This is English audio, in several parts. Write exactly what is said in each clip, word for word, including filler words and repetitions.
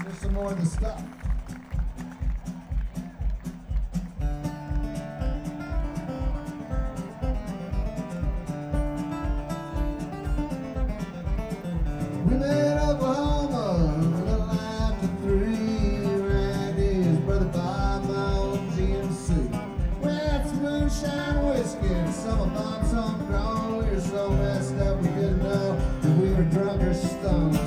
Here's some more of the stuff. We made Oklahoma a little after three. Randy's brother by my own G M C. We had some moonshine whiskey and some of Bob's homegrown. We were so messed up we didn't know that we were drunk or stoned.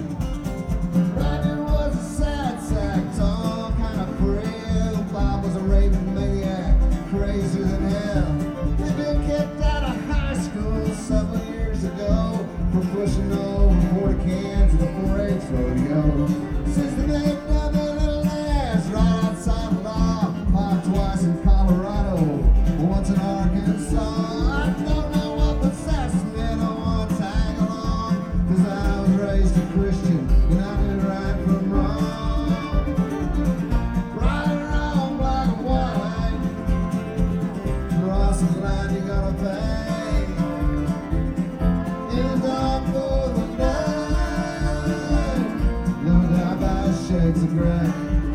Randy was a sad sack, tall, kind of frail. Bob was a raving maniac, crazier than hell. He'd been kicked out of high school several years ago for pushing over forty cans at the four H rodeo. Since the day of the little ass right outside the law, popped twice in Colorado, once in Arkansas. I don't know what possessed me, I don't want to tag along, 'cause I was raised a Christian and I knew right from wrong. Right and wrong, black and white, cross the line you gotta pay. In the dark for the night, no doubt by shades of gray.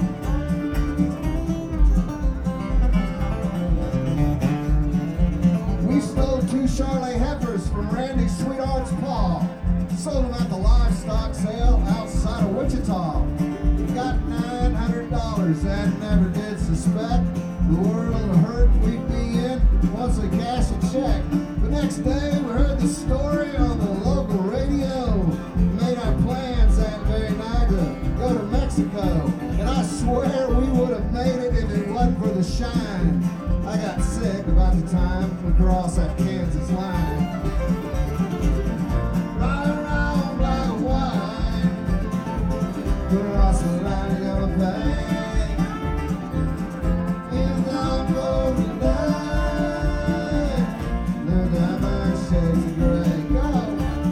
We stole two Charolais heifers from Randy's sweetheart's paw. Sold them at the livestock sale outside of Wichita. We got nine hundred dollars and never did suspect the world of hurt we'd be in once they cashed a check. The next day we heard the story on the local radio. Made our plans that very night to go to Mexico. And I swear we would have made it if it wasn't for the shine. I got sick about the time we crossed that Kansas line. Right around black and white, cross the line you're gonna pay. In the golden night, no diamond shades of gray. Go!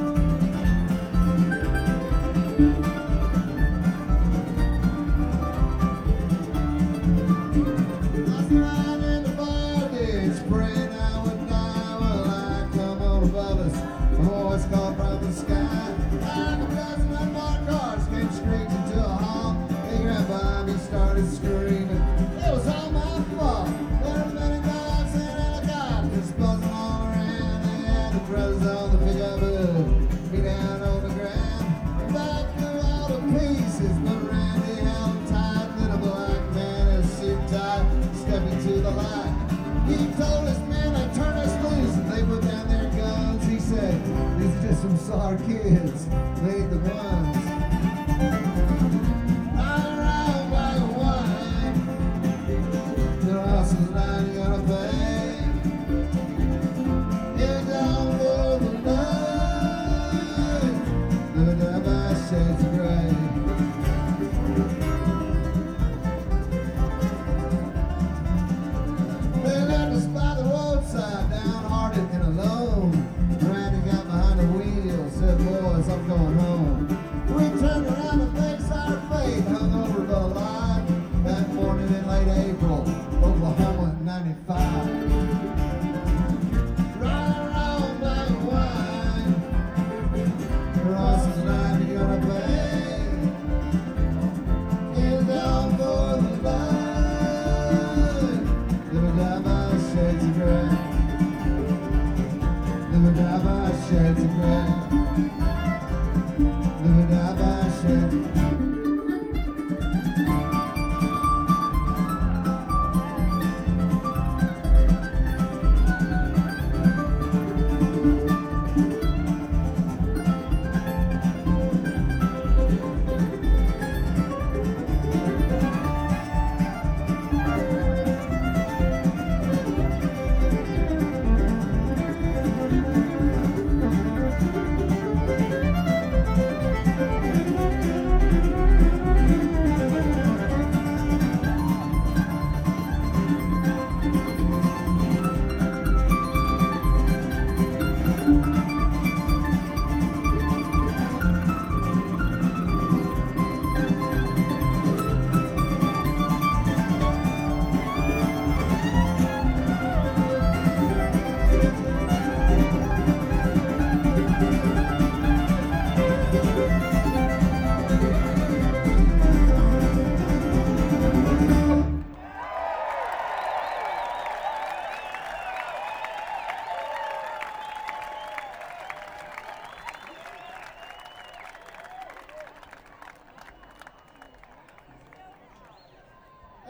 Last night in the bondage, praying I would die. Well, I come on above us, a voice called from the sky. I'm a cousin of my cars, came screaming to a halt. He grabbed by me, started screaming. It was all my fault. There were many dogs and helicopters buzzing all around. They had the brothers on the pickup hood, me down on the ground. And back through all the pieces, but Randy held him tight. Little black man in a suit tie, stepped into the light. He told his men to turn us loose, and they put down their guns. He said, "These are just some sorry kids, they ain't the ones." Right around black and white, cross the line you gotta pay. You're down for the night, living down by shades of gray. They left us by the roadside, downhearted and alone. Randy got behind the wheel, said, "Boys, I'm going home."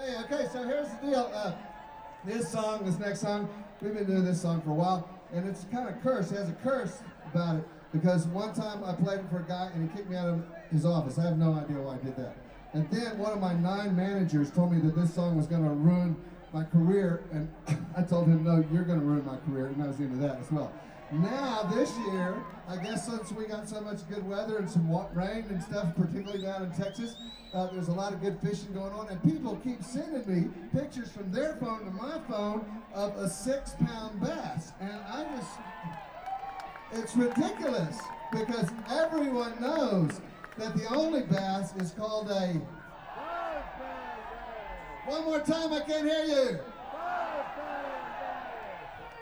Hey, okay, so here's the deal. Uh, this song, this next song, we've been doing this song for a while, and it's kind of cursed. It has a curse about it, because one time I played it for a guy, and he kicked me out of his office. I have no idea why I did that. And then one of my nine managers told me that this song was going to ruin my career, and I told him, no, you're going to ruin my career, and I was into that as well. Now, this year, I guess since we got so much good weather and some rain and stuff, particularly down in Texas, uh, there's a lot of good fishing going on, and people keep sending me pictures from their phone to my phone of a six-pound bass. And I just, it's ridiculous, because everyone knows that the only bass is called a, one more time, I can't hear you.